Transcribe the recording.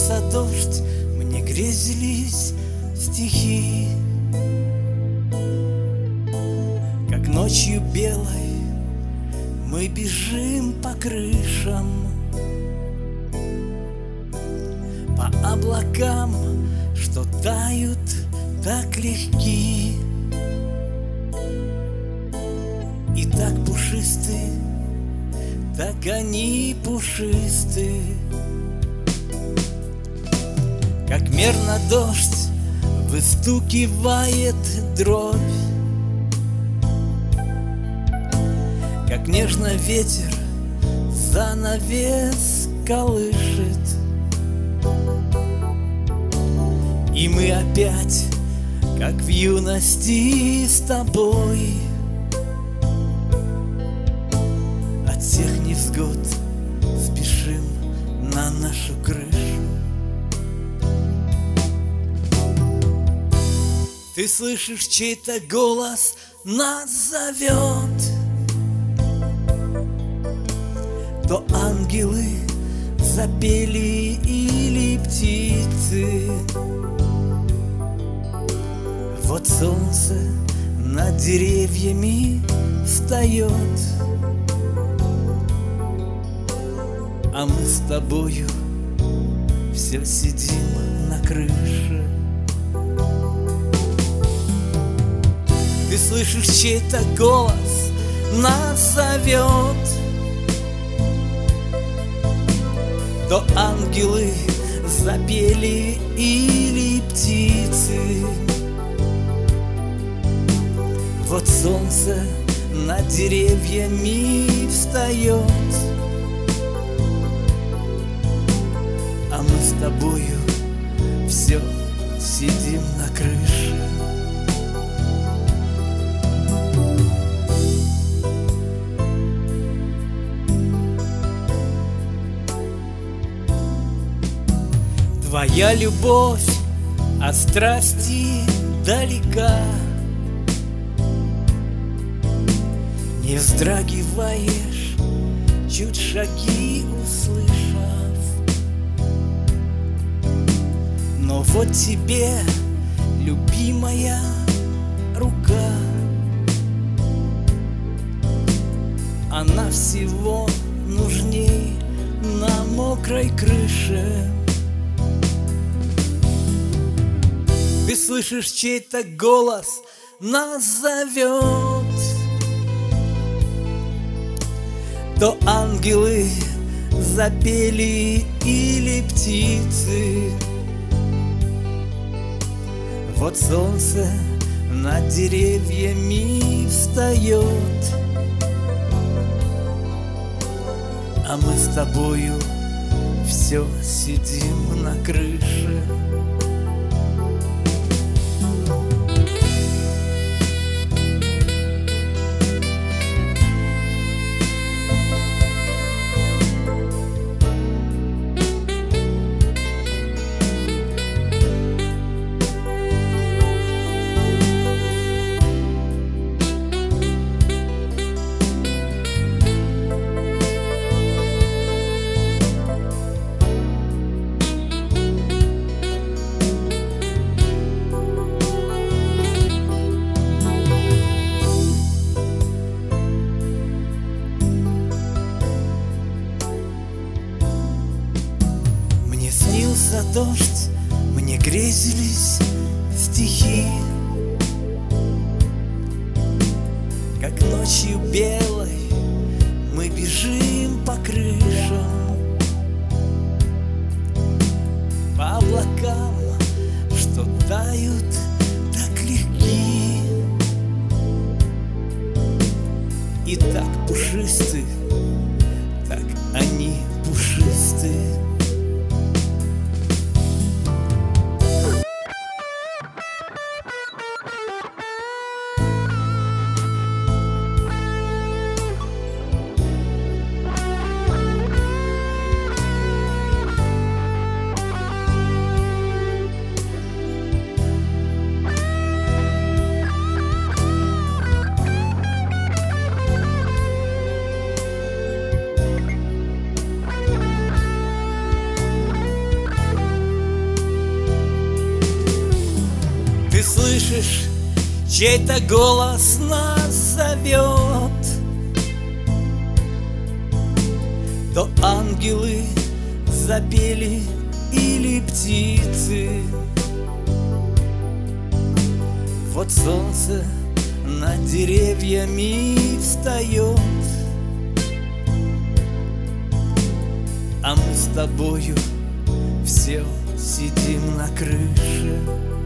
снился дождь, мне грезились стихи, как ночью белой мы бежим по крышам, по облакам, что тают так легки и так пушисты, так они пушисты. Как мерно дождь выстукивает дробь, как нежно ветер занавес колышет, и мы опять, как в юности с тобой, от всех невзгод спешим на нашу крышу. Ты слышишь, чей-то голос нас зовет, то ангелы запели или птицы. Вот солнце над деревьями встает, а мы с тобою все сидим на крыше. Ты слышишь, чей-то голос нас зовет, то ангелы запели или птицы. Вот солнце над деревьями встает, а мы с тобою все сидим на крыше. Твоя любовь от страсти далека, не вздрагиваешь, чуть шаги услышав. Но вот тебе, любимая, рука, она всего нужней на мокрой крыше. Ты слышишь, чей-то голос нас зовет, то ангелы запели или птицы. Вот солнце над деревьями встает, а мы с тобою все сидим на крыше. Снился дождь, мне грезились стихи, как ночью белой мы бежим по крышам, по облакам, что тают так легки и так пушисты, так они пушисты. слышишь, чей-то голос нас зовет, то ангелы запели или птицы. Вот солнце над деревьями встает, а мы с тобою все сидим на крыше.